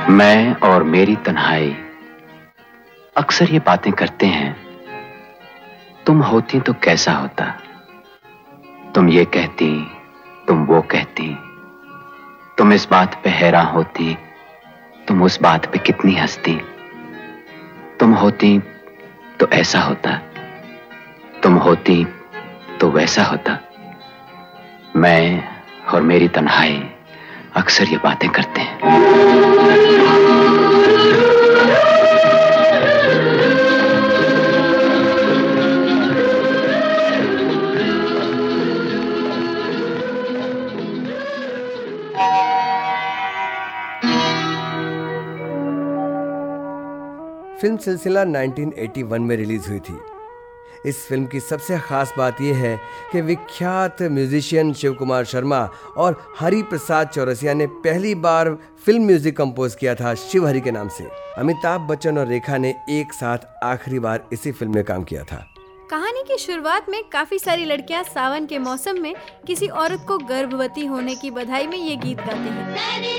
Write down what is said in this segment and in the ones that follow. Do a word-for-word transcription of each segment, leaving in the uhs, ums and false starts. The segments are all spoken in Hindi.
मैं और मेरी तन्हाई अक्सर ये बातें करते हैं, तुम होती तो कैसा होता, तुम ये कहती, तुम वो कहती, तुम इस बात पे हैरान होती, तुम उस बात पे कितनी हंसती, तुम होती तो ऐसा होता, तुम होती तो वैसा होता। मैं और मेरी तन्हाई अक्सर ये बातें करते हैं। फिल्म सिलसिला उन्नीस सौ इक्यासी में रिलीज हुई थी। इस फिल्म की सबसे खास बात यह है कि विख्यात म्यूजिशियन शिव कुमार शर्मा और हरि प्रसाद चौरसिया ने पहली बार फिल्म म्यूजिक कंपोज किया था शिव हरि के नाम से। अमिताभ बच्चन और रेखा ने एक साथ आखिरी बार इसी फिल्म में काम किया था। कहानी की शुरुआत में काफी सारी लड़कियां सावन के मौसम में किसी औरत को गर्भवती होने की बधाई में ये गीत गाते हैं।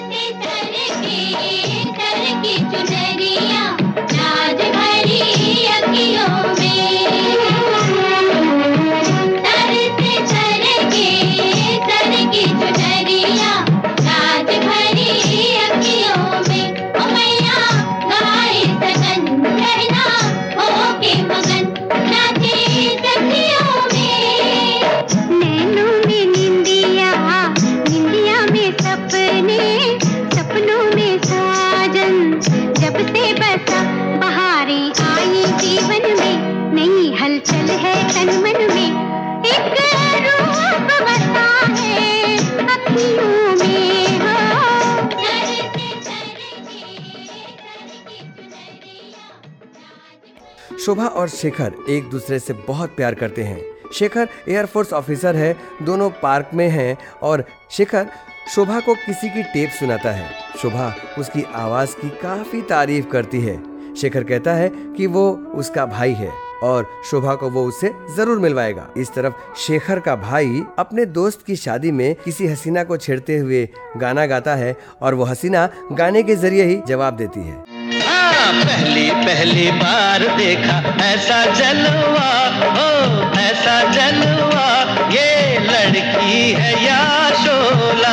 शोभा और शेखर एक दूसरे से बहुत प्यार करते हैं। शेखर एयरफोर्स ऑफिसर है, दोनों पार्क में हैं और शेखर शोभा को किसी की टेप सुनाता है। शोभा उसकी आवाज़ की काफ़ी तारीफ करती है। शेखर कहता है कि वो उसका भाई है और शोभा को वो उससे जरूर मिलवाएगा। इस तरफ शेखर का भाई अपने दोस्त की शादी में किसी हसीना को छेड़ते हुए गाना गाता है और वो हसीना गाने के जरिए ही जवाब देती है। पहली पहली बार देखा ऐसा जलवा, हो ऐसा जलवा, ये लड़की है या शोला,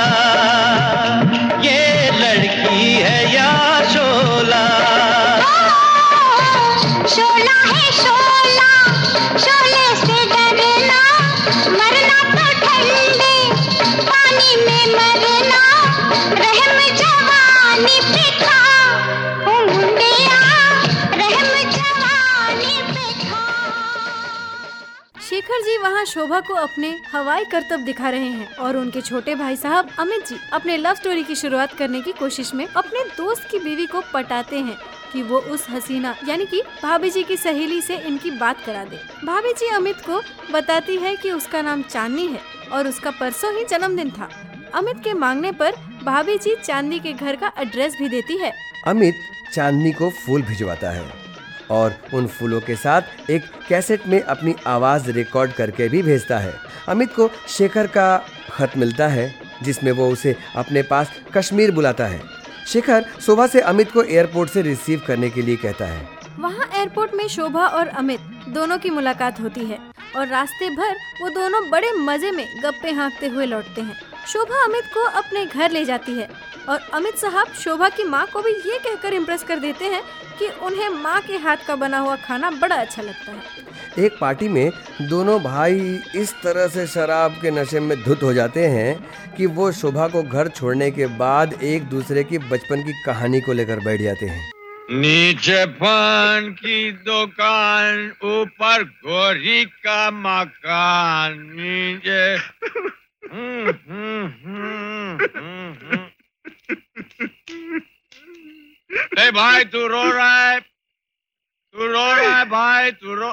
ये लड़की है या शोला। शोला है शोला, शोले से डरना, मरना तो ठंडे पानी में मरना, रहम जवानी पे खा, शेखर जी वहाँ शोभा को अपने हवाई करतब दिखा रहे हैं और उनके छोटे भाई साहब अमित जी अपने लव स्टोरी की शुरुआत करने की कोशिश में अपने दोस्त की बीवी को पटाते हैं कि वो उस हसीना यानी कि भाभी जी की सहेली से इनकी बात करा दे। भाभी जी अमित को बताती है कि उसका नाम चांदनी है और उसका परसों ही जन्मदिन था। अमित के मांगने पर भाभी जी चांदनी के घर का एड्रेस भी देती है। अमित चांदनी को फूल भिजवाता है और उन फूलों के साथ एक कैसेट में अपनी आवाज़ रिकॉर्ड करके भी भेजता है। अमित को शेखर का खत मिलता है जिसमें वो उसे अपने पास कश्मीर बुलाता है। शेखर शोभा से अमित को एयरपोर्ट से रिसीव करने के लिए कहता है। वहाँ एयरपोर्ट में शोभा और अमित दोनों की मुलाकात होती है और रास्ते भर वो दोनों बड़े मजे में गप्पे हाँकते हुए लौटते हैं। शोभा अमित को अपने घर ले जाती है और अमित साहब शोभा की माँ को भी ये कहकर इम्प्रेस कर देते हैं कि उन्हें माँ के हाथ का बना हुआ खाना बड़ा अच्छा लगता है। एक पार्टी में दोनों भाई इस तरह से शराब के नशे में धुत हो जाते हैं कि वो शोभा को घर छोड़ने के बाद एक दूसरे की बचपन की कहानी को लेकर बैठ जाते हैं। नीचे पान की दुकान, ऊपर गोरी का मकान, नीचे हम्म हम्म हम्म हम्म। ए भाई तू रो रहा है, तू रो रहा है भाई, तू रो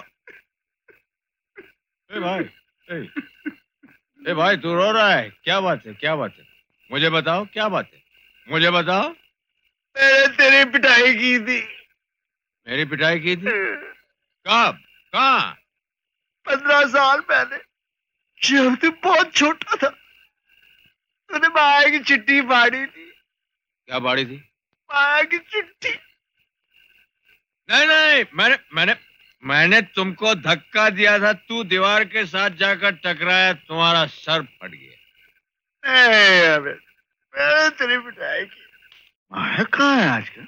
ए भाई ए, ए भाई तू रो रहा है, क्या बात है, क्या बात है, मुझे बताओ क्या बात है, मुझे बताओ। मैंने तेरी पिटाई की थी। मेरी पिटाई की थी? कब? कहाँ? पंद्रह साल पहले, जब तू बहुत छोटा था। तूने भाई की चिट्ठी फाड़ी थी। क्या फाड़ी थी? माया की चिट्ठी। नहीं नहीं, मैंने मैंने मैंने तुमको धक्का दिया था, तू दीवार के साथ जाकर टकराया, तुम्हारा सर फट गया। मैंने तेरी पिटाई की। माया कहाँ है आजकल?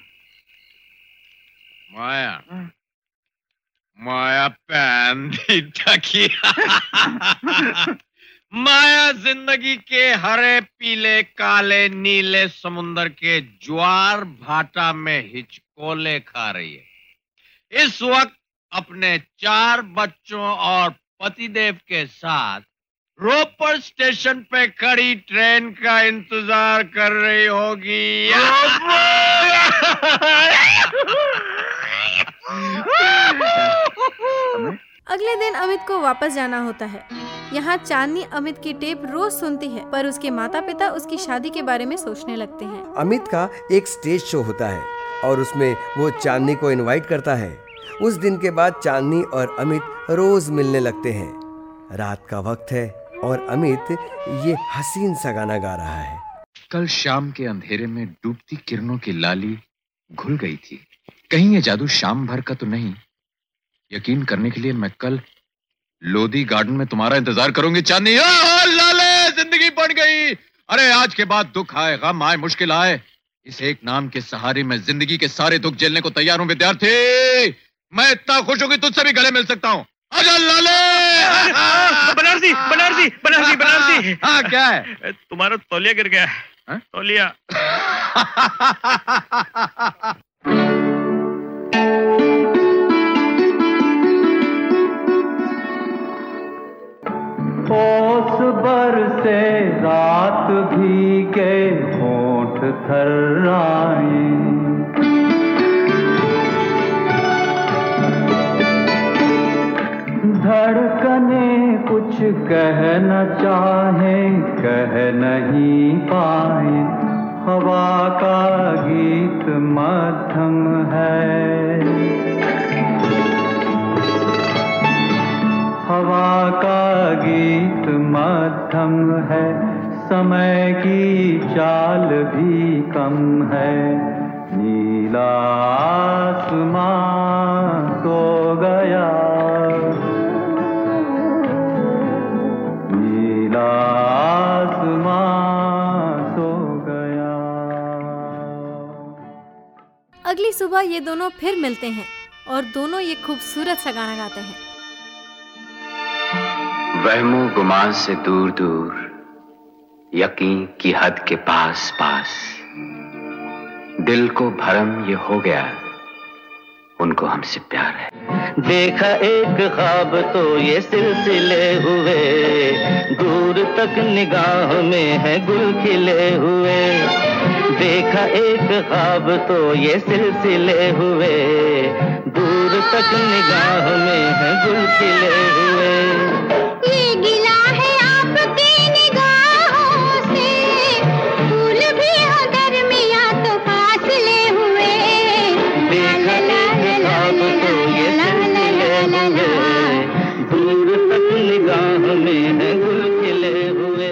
माया माया पैन दी टकी। माया जिंदगी के हरे पीले काले नीले समुंदर के ज्वार भाटा में हिचकोले खा रही है। इस वक्त अपने चार बच्चों और पतिदेव के साथ रोपड़ स्टेशन पे खड़ी ट्रेन का इंतजार कर रही होगी। अगले दिन अमित को वापस जाना होता है। यहाँ चांदनी अमित की टेप रोज सुनती है, पर उसके माता पिता उसकी शादी के बारे में सोचने लगते हैं। अमित का एक स्टेज शो होता है और उसमें वो चांदनी को इनवाइट करता है। उस दिन के बाद चांदनी और अमित रोज मिलने लगते हैं। रात का वक्त है और अमित ये हसीन सा गाना गा रहा है। कल शाम के अंधेरे में डूबती किरणों की लाली घुल गई थी। कहीं ये जादू शाम भर का तो नहीं? यकीन करने के लिए मैं कल लोधी गार्डन में तुम्हारा इंतजार करूंगी चांदनी। लाले, जिंदगी बढ़ गई। अरे आज के बाद दुख आए, गम आए, मुश्किल आए, इस एक नाम के सहारे में जिंदगी के सारे दुख झेलने को तैयार हूं विद्यार्थी। मैं इतना खुश हूं कि तुझसे भी गले मिल सकता हूं। आजा लाले। बनारसी बनारसी बनारसी बनारसी। हाँ क्या है? तुम्हारा तौलिया गिर गया है। तौलिया। ओस बरसे रात भीगे होंठ थर्राए, धड़कने कुछ कह न चाहे कह नहीं पाए, हवा का गीत मध्यम है, हवा का गीत मध्यम है, समय की चाल भी कम है, नीला आसमां सो गया, नीला आसमां सो गया। अगली सुबह ये दोनों फिर मिलते हैं और दोनों ये खूबसूरत सा गाना गाते हैं। वहमो गुमान से दूर दूर, यकीन की हद के पास पास, दिल को भरम ये हो गया, उनको हमसे प्यार है। देखा एक ख्वाब तो ये सिलसिले हुए, दूर तक निगाह में है गुल खिले हुए। देखा एक ख्वाब तो ये सिलसिले हुए, दूर तक निगाह में है गुल खिले हुए। ये गिला है आपकी निगाहों से, फूल भी हो दरमिया तो फासले हुए। देखा एक ख्वाब तो ये सिलसिले हुए, दूर तक निगाह में है गुल खिले हुए।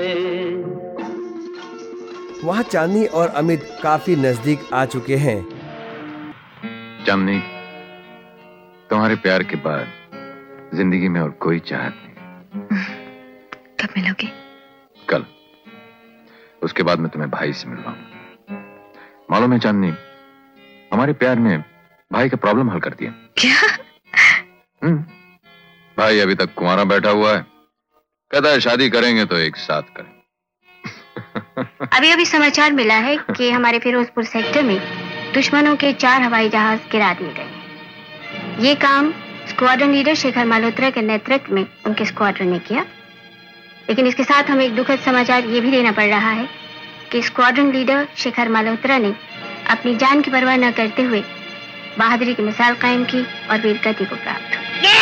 वहाँ चांदनी और अमित काफी नजदीक आ चुके हैं। चांदनी, तुम्हारे प्यार के बाद जिंदगी में और कोई चाहत नहीं। कब मिलोगे? कल। उसके बाद मैं तुम्हें भाई से मिलवाऊंगा। मालूम है चांदनी, हमारे प्यार ने भाई का प्रॉब्लम हल कर दिया। क्या? हम्म, भाई अभी तक कुंवारा बैठा हुआ है, कहता है शादी करेंगे तो एक साथ करें। अभी अभी समाचार मिला है कि हमारे फिरोजपुर सेक्टर में दुश्मनों के चार हवाई जहाज गिरा दिए गए। ये काम स्क्वाड्रन लीडर शेखर मल्होत्रा के नेतृत्व में उनके स्क्वाड्रन ने किया। लेकिन इसके साथ हमें एक दुखद समाचार ये भी देना पड़ रहा है कि स्क्वाड्रन लीडर शेखर मल्होत्रा ने अपनी जान की परवाह न करते हुए बहादुरी की मिसाल कायम की और वीरगति को प्राप्त हुई।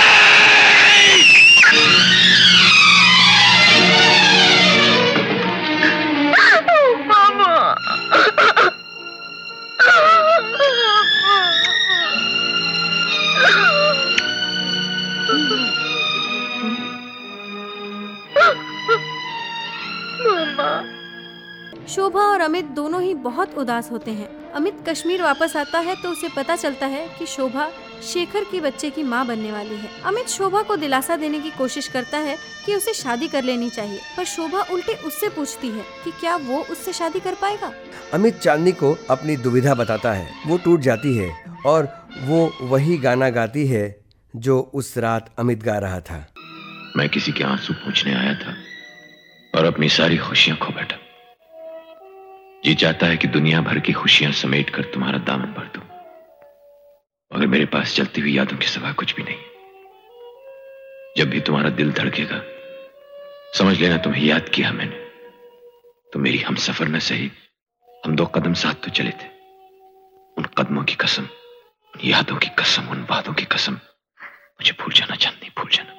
शोभा और और अमित दोनों ही बहुत उदास होते हैं। अमित कश्मीर वापस आता है तो उसे पता चलता है कि शोभा शेखर की बच्चे की मां बनने वाली है। अमित शोभा को दिलासा देने की कोशिश करता है कि उसे शादी कर लेनी चाहिए, पर शोभा उल्टे उससे पूछती है कि क्या वो उससे शादी कर पाएगा। अमित चांदनी को अपनी दुविधा बताता है। वो टूट जाती है और वो वही गाना गाती है जो उस रात अमित गा रहा था। मैं किसी के आंसू पूछने आया था और अपनी सारी खुशियां खो बैठा। जी चाहता है कि दुनिया भर की खुशियां समेट कर तुम्हारा दामन भर दूं, मगर मेरे पास चलती हुई यादों के सिवा कुछ भी नहीं। जब भी तुम्हारा दिल धड़केगा समझ लेना तुम्हें याद किया मैंने। तो मेरी हम सफर न सही, हम दो कदम साथ तो चले थे। उन कदमों की कसम, उन यादों की कसम, उन वादों की कसम, मुझे भूल जाना चांदनी, भूल जाना।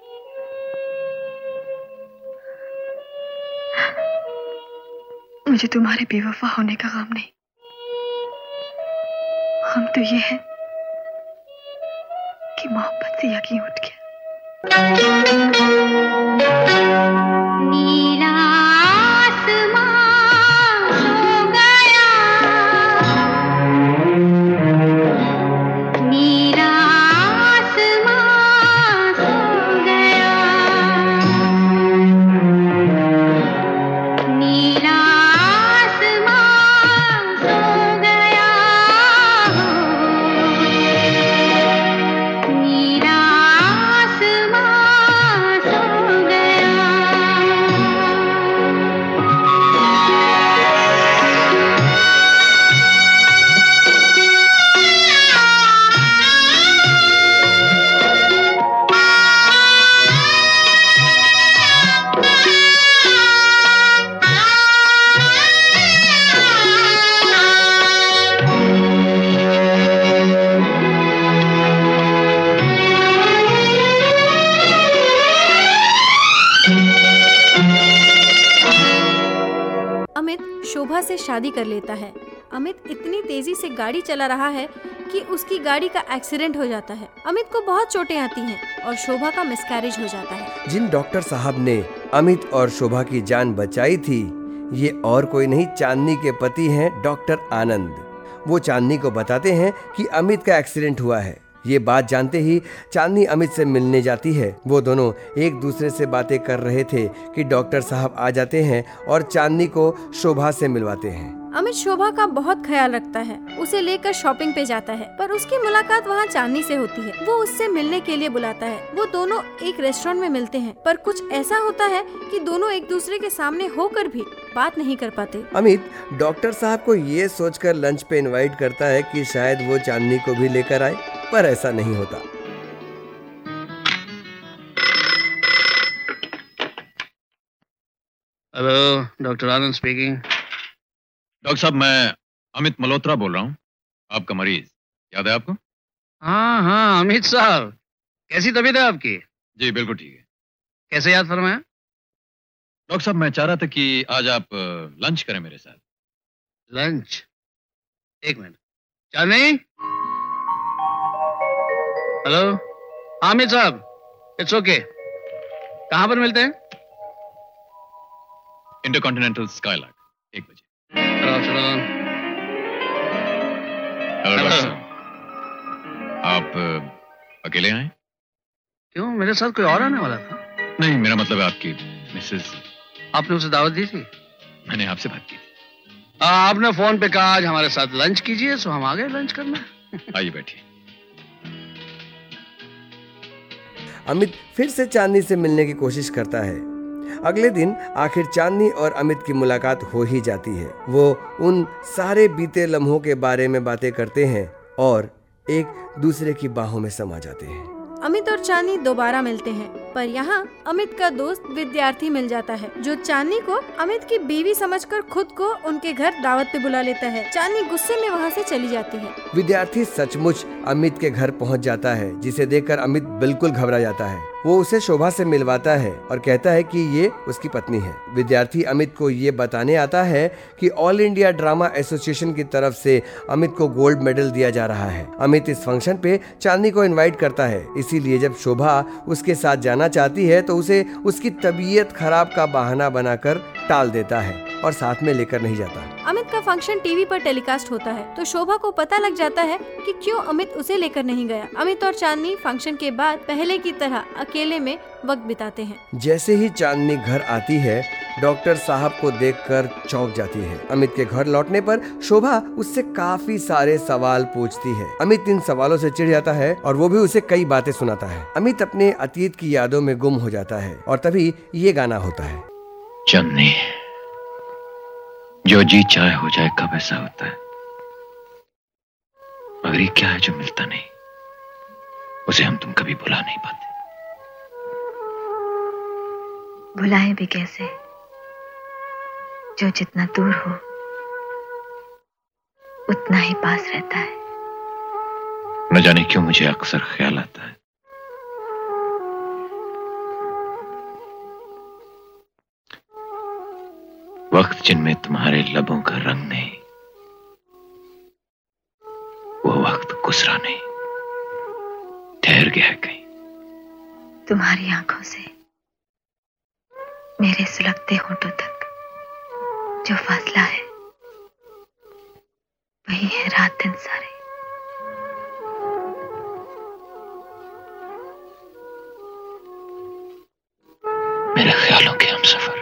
मुझे तुम्हारे बेवफा होने का गम नहीं, हम तो ये है कि मोहब्बत से यकीन उठ गया। नीला आसमां सो गया, नीला आसमां सो गया, नीला आसमां सो गया, नीला आसमां सो गया। अमित शोभा से शादी कर लेता है। अमित इतनी तेजी से गाड़ी चला रहा है कि उसकी गाड़ी का एक्सीडेंट हो जाता है। अमित को बहुत चोटें आती हैं और शोभा का मिसकैरेज हो जाता है। जिन डॉक्टर साहब ने अमित और शोभा की जान बचाई थी, ये और कोई नहीं चांदनी के पति हैं डॉक्टर आनंद। वो चांदनी को बताते हैं कि अमित का एक्सीडेंट हुआ है। ये बात जानते ही चांदनी अमित से मिलने जाती है। वो दोनों एक दूसरे से बातें कर रहे थे कि डॉक्टर साहब आ जाते हैं और चांदनी को शोभा से मिलवाते हैं। अमित शोभा का बहुत ख्याल रखता है, उसे लेकर शॉपिंग पे जाता है, पर उसकी मुलाकात वहाँ चांदनी से होती है। वो उससे मिलने के लिए बुलाता है। वो दोनों एक रेस्टोरेंट में मिलते हैं, पर कुछ ऐसा होता है कि दोनों एक दूसरे के सामने होकर भी बात नहीं कर पाते। अमित डॉक्टर साहब को ये सोचकर लंच पे इनवाइट करता है कि शायद वो चांदनी को भी लेकर आए, पर ऐसा नहीं होता। Hello, doctor Anand speaking. Doctor साहब, मैं अमित मल्होत्रा बोल रहा हूँ, आपका मरीज। याद है आपको? हाँ हाँ अमित साहब, कैसी तबीयत है आपकी? जी बिल्कुल ठीक है। कैसे याद फरमाया? डॉक्टर साहब, मैं चाह रहा था कि आज आप लंच करें मेरे साथ। लंच? एक मिनट। चांदनी? हेलो, हाँ अमित साहब, इट्स ओके। कहाँ पर मिलते हैं? इंटरकॉन्टिनेंटल स्काईलार्क, एक बजे। चलो चलो। हेलो डॉक्टर साहब, आप अ, अकेले आए? क्यों, मेरे साथ कोई और आने वाला था? नहीं, मेरा मतलब है आपकी मिसेस। आपने उसे दावत दी थी? मैंने आपसे बात की थी। आ, आपने फोन पे कहा आज हमारे साथ लंच कीजिए, सो हम आ गए लंच करना। आइए बैठिए। अमित फिर से चांदनी से मिलने की कोशिश करता है। अगले दिन आखिर चांदनी और अमित की मुलाकात हो ही जाती है। वो उन सारे बीते लम्हों के बारे में बातें करते हैं और एक दूसरे की बाहों में समा जाते हैं। अमित और चांदनी दोबारा मिलते हैं, पर यहाँ अमित का दोस्त विद्यार्थी मिल जाता है, जो चांदनी को अमित की बीवी समझकर खुद को उनके घर दावत पे बुला लेता है। चांदनी गुस्से में वहाँ से चली जाती है। विद्यार्थी सचमुच अमित के घर पहुँच जाता है, जिसे देखकर अमित बिल्कुल घबरा जाता है। वो उसे शोभा से मिलवाता है और कहता है कि ये उसकी पत्नी है। विद्यार्थी अमित को ये बताने आता है कि ऑल इंडिया ड्रामा एसोसिएशन की तरफ से अमित को गोल्ड मेडल दिया जा रहा है। अमित इस फंक्शन पे चांदनी को इनवाइट करता है, इसीलिए जब शोभा उसके साथ जाना चाहती है तो उसे उसकी तबीयत खराब का बहाना बनाकर टाल देता है और साथ में लेकर नहीं जाता। अमित का फंक्शन टीवी पर टेलीकास्ट होता है तो शोभा को पता लग जाता है कि क्यों अमित उसे लेकर नहीं गया। अमित और चांदनी फंक्शन के बाद पहले की तरह अकेले में वक्त बिताते हैं। जैसे ही चांदनी घर आती है, डॉक्टर साहब को देखकर चौंक जाती है। अमित के घर लौटने पर शोभा उससे काफी सारे सवाल पूछती है। अमित इन सवालों से चिढ़ जाता है और वो भी उसे कई बातें सुनाता है। अमित अपने अतीत की यादों में गुम हो जाता है और तभी ये गाना होता है। चांदनी, जो जी चाहे हो जाए, कब ऐसा होता है? मगर ये क्या है जो मिलता नहीं, उसे हम तुम कभी भुला नहीं पाते। भुलाए भी कैसे, जो जितना दूर हो उतना ही पास रहता है। न जाने क्यों मुझे अक्सर ख्याल आता है वक्त जिनमें तुम्हारे लबों का रंग नहीं, वो वक्त गुजरा नहीं, ठहर गया है कहीं। तुम्हारी आंखों से मेरे सुलगते होठों तक जो फासला है, वही है रात दिन सारे। मेरे ख्यालों के हमसफर।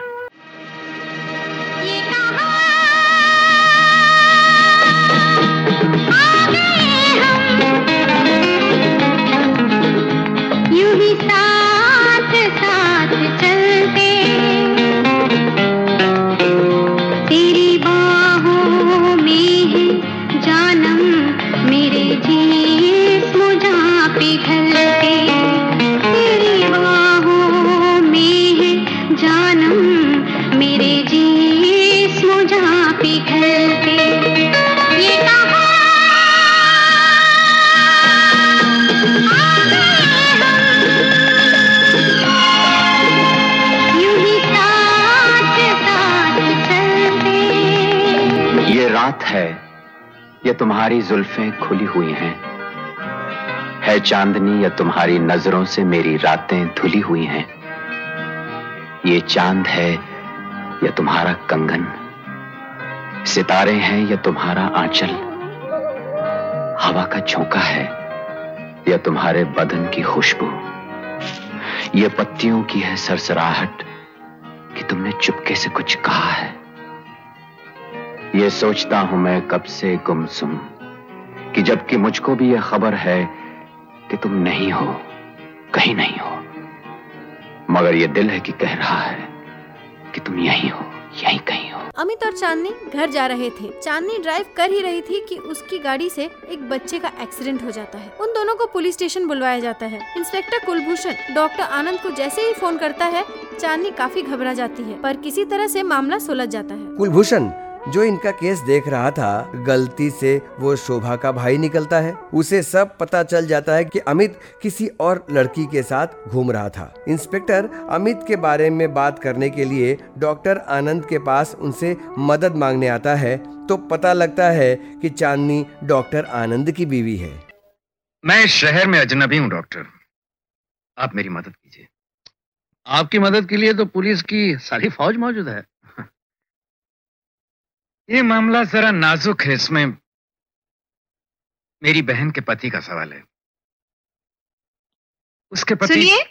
ये तुम्हारी जुल्फें खुली हुई हैं, है चांदनी या तुम्हारी नजरों से मेरी रातें धुली हुई हैं। ये चांद है या तुम्हारा कंगन, सितारे हैं या तुम्हारा आंचल, हवा का झोंका है या तुम्हारे बदन की खुशबू, ये पत्तियों की है सरसराहट कि तुमने चुपके से कुछ कहा है। ये सोचता हूं मैं कब से गुमसुम कि जबकि मुझको भी ये खबर है कि तुम नहीं हो, कहीं नहीं हो, मगर ये दिल है कि कह रहा है कि तुम यहीं हो, यहीं कहीं हो। अमित और चांदनी घर जा रहे थे। चांदनी ड्राइव कर ही रही थी कि उसकी गाड़ी से एक बच्चे का एक्सीडेंट हो जाता है। उन दोनों को पुलिस स्टेशन बुलवाया जाता है। इंस्पेक्टर कुलभूषण डॉक्टर आनंद को जैसे ही फोन करता है, चांदनी काफी घबरा जाती है, पर किसी तरह से मामला सुलझ जाता है। कुलभूषण जो इनका केस देख रहा था, गलती से वो शोभा का भाई निकलता है। उसे सब पता चल जाता है कि अमित किसी और लड़की के साथ घूम रहा था। इंस्पेक्टर अमित के बारे में बात करने के लिए डॉक्टर आनंद के पास उनसे मदद मांगने आता है तो पता लगता है कि चांदनी डॉक्टर आनंद की बीवी है। मैं इस शहर में अजनबी हूँ डॉक्टर, आप मेरी मदद कीजिए। आपकी मदद के लिए तो पुलिस की सारी फौज मौजूद है। ये मामला जरा नाजुक है, इसमें मेरी बहन के पति का सवाल है। उसके पति सुनिए,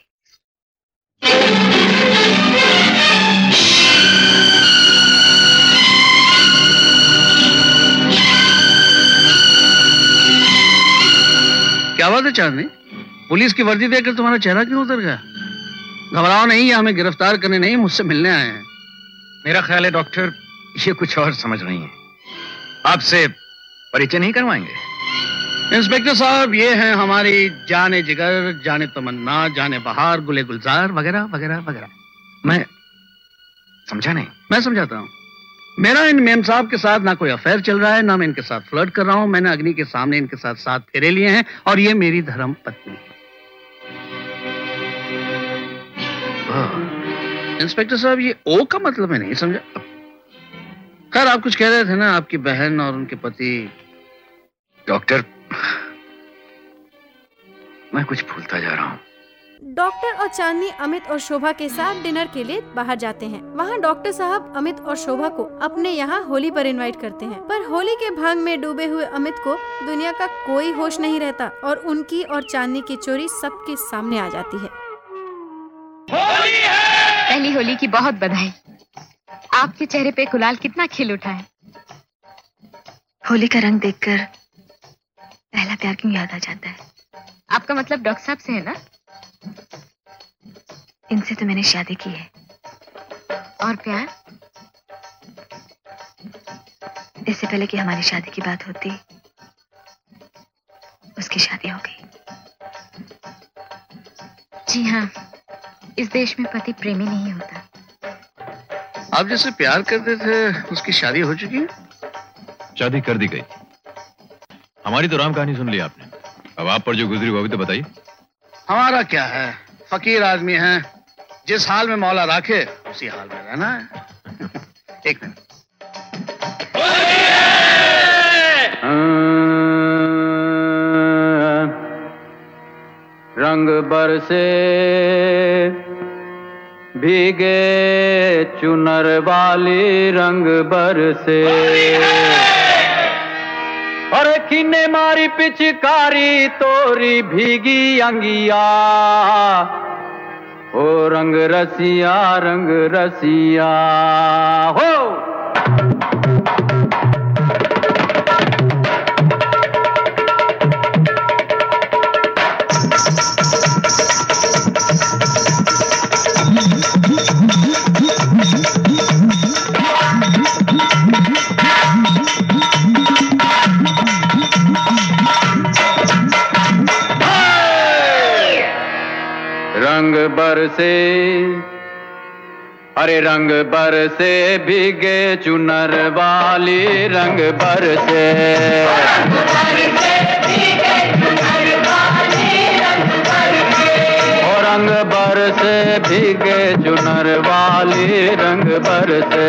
क्या बात है चांदनी, पुलिस की वर्दी देखकर तुम्हारा चेहरा क्यों उतर गया? घबराओ नहीं, ये हमें गिरफ्तार करने नहीं, मुझसे मिलने आए हैं। मेरा ख्याल है डॉक्टर ये कुछ और समझ रही हैं। आपसे परिचय नहीं करवाएंगे? इंस्पेक्टर साहब, ये हैं हमारी जाने जिगर, जाने तमन्ना, जाने बहार, गुले गुलजार वगैरह वगैरह वगैरह। मैं समझा नहीं। मैं समझाता हूँ। मेरा इन मेम साहब के साथ ना कोई अफेयर चल रहा है, ना मैं इनके साथ फ्लर्ट कर रहा हूँ। मैंने अग्नि के सामने इनके साथ साथ फेरे लिए हैं और ये मेरी धर्म पत्नी है। इंस्पेक्टर साहब, ये ओ का मतलब है नहीं समझा? खैर, आप कुछ कह रहे थे ना, आपकी बहन और उनके पति। डॉक्टर, मैं कुछ भूलता जा रहा हूं। डॉक्टर और चांदनी अमित और शोभा के साथ डिनर के लिए बाहर जाते हैं। वहाँ डॉक्टर साहब अमित और शोभा को अपने यहाँ होली पर इनवाइट करते हैं, पर होली के भांग में डूबे हुए अमित को दुनिया का कोई होश नहीं रहता और उनकी और चांदनी की चोरी सबके सामने आ जाती है। होली है! पहली होली की बहुत बधाई। आपके चेहरे पे गुलाल कितना खिल उठा है। होली का रंग देखकर पहला प्यार क्यों याद आ जाता है? आपका मतलब डॉक्टर साहब से है ना? इनसे तो मैंने शादी की है। और प्यार? इससे पहले कि हमारी शादी की बात होती, उसकी शादी हो गई। जी हाँ, इस देश में पति प्रेमी नहीं होता। आप जैसे प्यार करते थे उसकी शादी हो चुकी है? शादी कर दी गई। हमारी तो राम कहानी सुन ली आपने, अब आप पर जो गुजरी वो भी तो बताइए। हमारा क्या है, फकीर आदमी है, जिस हाल में मौला राखे उसी हाल में रहना है। एक मिनट। रंग बरसे भीगे चुनर वाली, रंग बरसे और किन्ने मारी पिचकारी तोरी भीगी अंगिया, ओ रंग रसिया रंग रसिया हो। रंग बरसे अरे रंग बरसे भीगे चुनर वाली, रंग बरसे और रंग बरसे भीगे चुनर वाली, रंग बरसे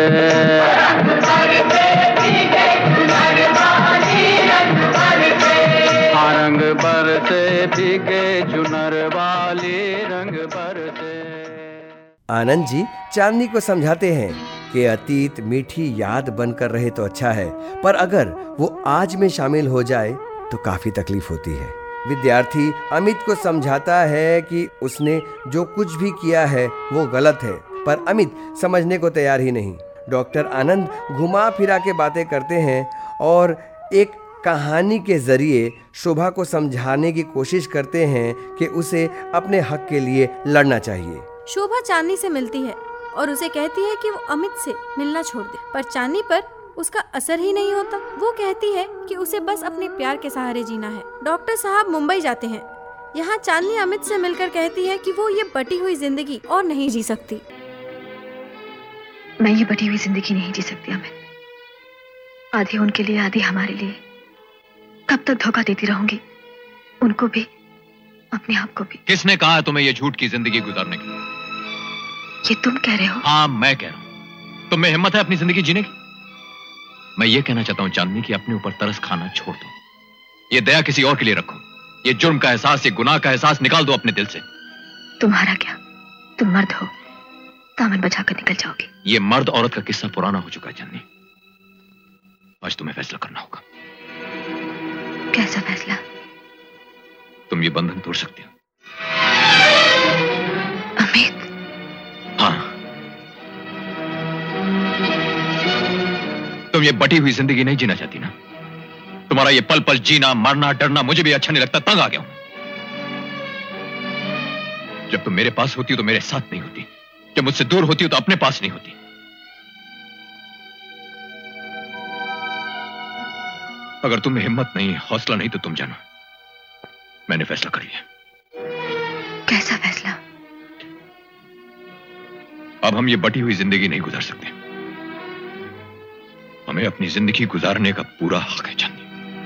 रंग बरसे भीगे चुनर वाली, रंग बरसे। आनंद जी चांदनी को समझाते हैं कि अतीत मीठी याद बनकर रहे तो अच्छा है, पर अगर वो आज में शामिल हो जाए तो काफी तकलीफ होती है। विद्यार्थी अमित को समझाता है कि उसने जो कुछ भी किया है वो गलत है, पर अमित समझने को तैयार ही नहीं। डॉक्टर आनंद घुमा फिरा के बातें करते हैं और एक कहानी के जरिए शोभा को समझाने की कोशिश करते हैं कि उसे अपने हक के लिए लड़ना चाहिए। शोभा चांदनी से मिलती है और उसे कहती है कि वो अमित से मिलना छोड़ दे, पर चांदनी पर उसका असर ही नहीं होता। वो कहती है कि उसे बस अपने प्यार के सहारे जीना है। डॉक्टर साहब मुंबई जाते हैं। यहाँ चांदनी अमित से मिलकर कहती है कि वो ये बटी हुई जिंदगी और नहीं जी सकती। मैं ये बटी हुई जिंदगी नहीं जी सकती अमित। आधी उनके लिए, आधी हमारे लिए। कब तक धोखा देती रहूंगी, उनको भी, अपने आप को भी। किसने कहा है तुम्हें ये झूठ की जिंदगी गुजारने की? ये तुम कह रहे हो? हाँ मैं कह रहा हूँ। तुम में हिम्मत है अपनी जिंदगी जीने की? मैं ये कहना चाहता हूँ चांदनी की अपने ऊपर तरस खाना छोड़ दो। ये दया किसी और के लिए रखो। ये जुर्म का एहसास, ये गुनाह का एहसास निकाल दो अपने दिल से। तुम्हारा क्या, तुम मर्द हो, दामन बचाकर निकल जाओगे। ये मर्द औरत का किस्सा पुराना हो चुका है चांदनी। आज तुम्हें फैसला करना होगा। कैसा फैसला? तुम ये बंधन तोड़ सकते हो। अमित। हाँ, तुम ये बटी हुई जिंदगी नहीं जीना चाहती ना? तुम्हारा ये पल पल जीना, मरना, डरना मुझे भी अच्छा नहीं लगता। तंग आ गया हूं। जब तुम मेरे पास होती हो तो मेरे साथ नहीं होती, जब मुझसे दूर होती हो तो अपने पास नहीं होती। अगर तुम्हें हिम्मत नहीं, हौसला नहीं तो तुम जानो, मैंने फैसला कर लिया। कैसा फैसला? अब हम ये बटी हुई जिंदगी नहीं गुजार सकते। हमें अपनी जिंदगी गुजारने का पूरा हक है चांदनी।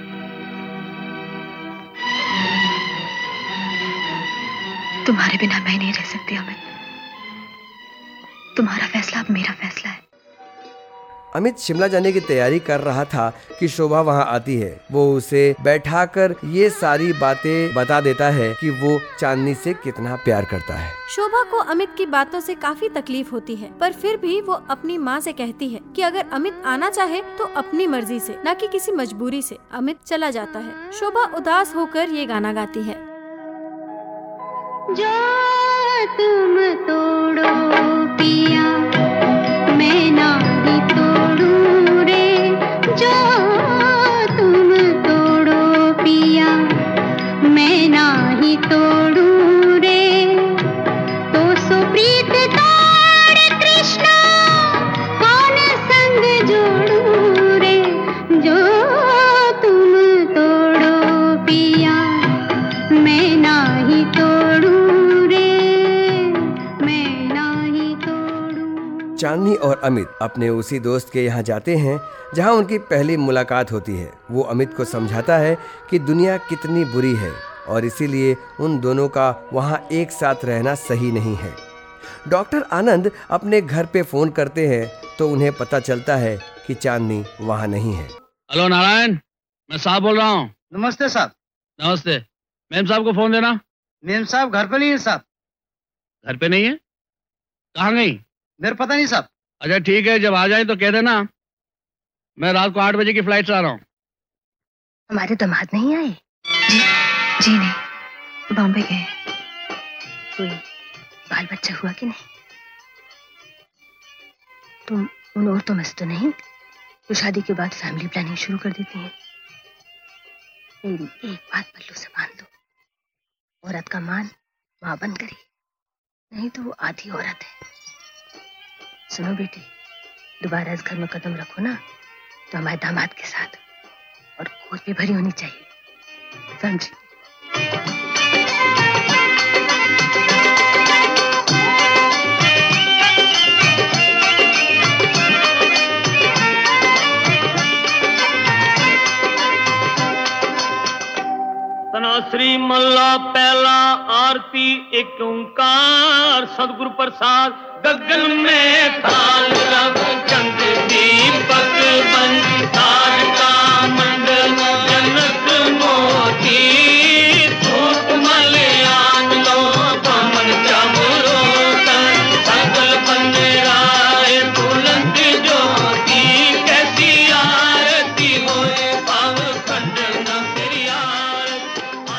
तुम्हारे बिना मैं नहीं रह सकती अमित। तुम्हारा फैसला अब मेरा फैसला है। अमित शिमला जाने की तैयारी कर रहा था कि शोभा वहाँ आती है। वो उसे बैठाकर ये सारी बातें बता देता है कि वो चांदनी से कितना प्यार करता है। शोभा को अमित की बातों से काफी तकलीफ होती है, पर फिर भी वो अपनी माँ से कहती है कि अगर अमित आना चाहे तो अपनी मर्जी से, न कि किसी मजबूरी से। अमित चला जाता है। शोभा उदास होकर ये गाना गाती है। जो तुम तोड़ो पिया मैं नहीं तोड़ू रे, जो तुम तोड़ो पिया मैं नहीं तोड़ू रे, तो सुप्रीत तोड़ कृष्णा कौन संग जोड़ू रे, जो तुम तोड़ो पिया मैं नहीं तोड़ू रे, मैं नहीं तोड़ू। चांदनी और अमित अपने उसी दोस्त के यहाँ जाते हैं जहाँ उनकी पहली मुलाकात होती है। वो अमित को समझाता है कि दुनिया कितनी बुरी है और इसीलिए उन दोनों का वहाँ एक साथ रहना सही नहीं है। डॉक्टर आनंद अपने घर पे फोन करते हैं तो उन्हें पता चलता है कि चांदनी वहाँ नहीं है। हेलो नारायण, मैं साहब बोल रहा हूँ। नमस्ते साहब। नमस्ते। मेम साहब को फोन देना। मेम साहब घर पे नहीं है साहब। घर पे नहीं है? कहाँ गई? मेरे पता नहीं साहब। अच्छा ठीक है, जब आ जाए तो कह देना मैं रात को आठ बजे की फ्लाइट से आ रहा हूँ। हमारे दामाद नहीं आए? जी जी नहीं, बॉम्बे गए। कोई बाल बच्चा हुआ कि नहीं? तुम उन औरतों में से तो नहीं तो शादी के बाद फैमिली प्लानिंग शुरू कर देती हैं? मेरी एक बात पल्लू से बांध दो, औरत का मान माँ बन करी, नहीं तो वो आधी औरत है। सुनो बेटी, दोबारा इस घर में कदम रखो ना तो हमारे दामाद के साथ, और गोद भी भरी होनी चाहिए, समझी? श्री मल्ला पहला आरती एक ओंकार, सदगुरु प्रसाद गगन में थाल रब चंद दीपक बन, तार का मंडल जनक मोती, धूप मलयान लो पवन चमरोतन, सकल बंदराए बुलंद ज्योति, कैसी आरती होए भाव खंड न तेरी आरती।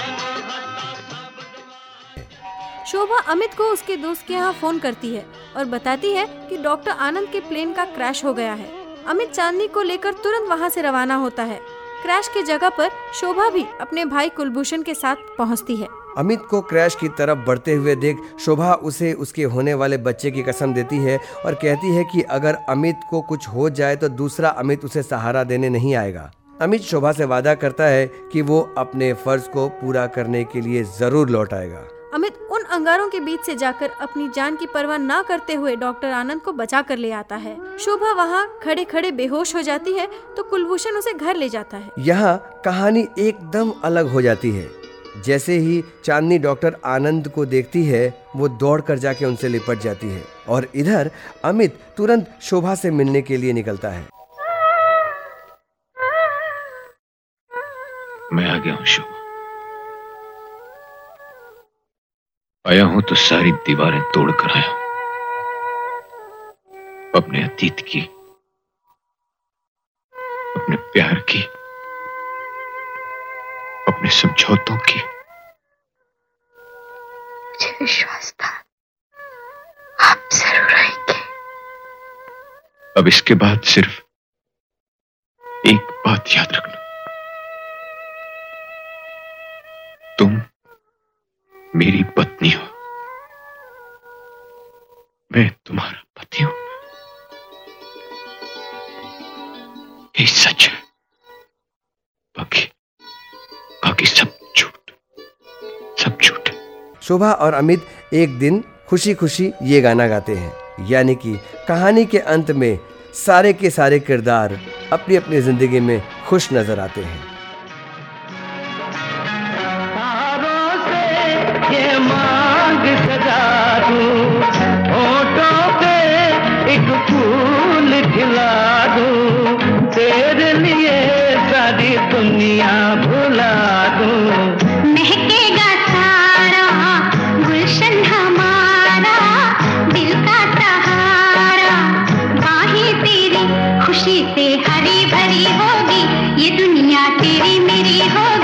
शोभा अमित को उसके दोस्त के यहाँ फोन करती है और बताती है कि डॉक्टर आनंद के प्लेन का क्रैश हो गया है। अमित चांदनी को लेकर तुरंत वहाँ से रवाना होता है। क्रैश की जगह पर शोभा भी अपने भाई कुलभूषण के साथ पहुँचती है। अमित को क्रैश की तरफ बढ़ते हुए देख शोभा उसे उसके होने वाले बच्चे की कसम देती है और कहती है कि अगर अमित को कुछ हो जाए तो दूसरा अमित उसे सहारा देने नहीं आएगा। अमित शोभा से वादा करता है कि वो अपने फर्ज को पूरा करने के लिए जरूर लौट आएगा। अमित उन अंगारों के बीच से जाकर अपनी जान की परवाह न करते हुए डॉक्टर आनंद को बचा कर ले आता है। शोभा वहाँ खड़े खड़े बेहोश हो जाती है तो कुलभूषण उसे घर ले जाता है। यहाँ कहानी एकदम अलग हो जाती है। जैसे ही चांदनी डॉक्टर आनंद को देखती है वो दौड़कर जाके उनसे लिपट जाती है और इधर अमित तुरंत शोभा से मिलने के लिए निकलता है। मैं आ गया हूँ शोभा, आया हूं तो सारी दीवारें तोड़कर आया हूं। अपने अतीत की, अपने प्यार की, अपने समझौतों की। मुझे विश्वास था आप जरूर आएंगे। अब इसके बाद सिर्फ एक बात याद रखना, तुम मेरी पत्नी हो, मैं तुम्हारा पति हूं। ये सच है, बाकी बाकी सब झूठ, सब झूठ। शोभा और अमित एक दिन खुशी खुशी ये गाना गाते हैं, यानी कि कहानी के अंत में सारे के सारे किरदार अपनी अपनी जिंदगी में खुश नजर आते हैं। ये मांग सजा दूं, होठों पे एक फूल खिला दूं। दुनिया भुला दूं। महकेगा सारा गुलशन हमारा, दिल का सहारा, बाहें तेरी खुशी से हरी भरी होगी, ये दुनिया तेरी मेरी होगी।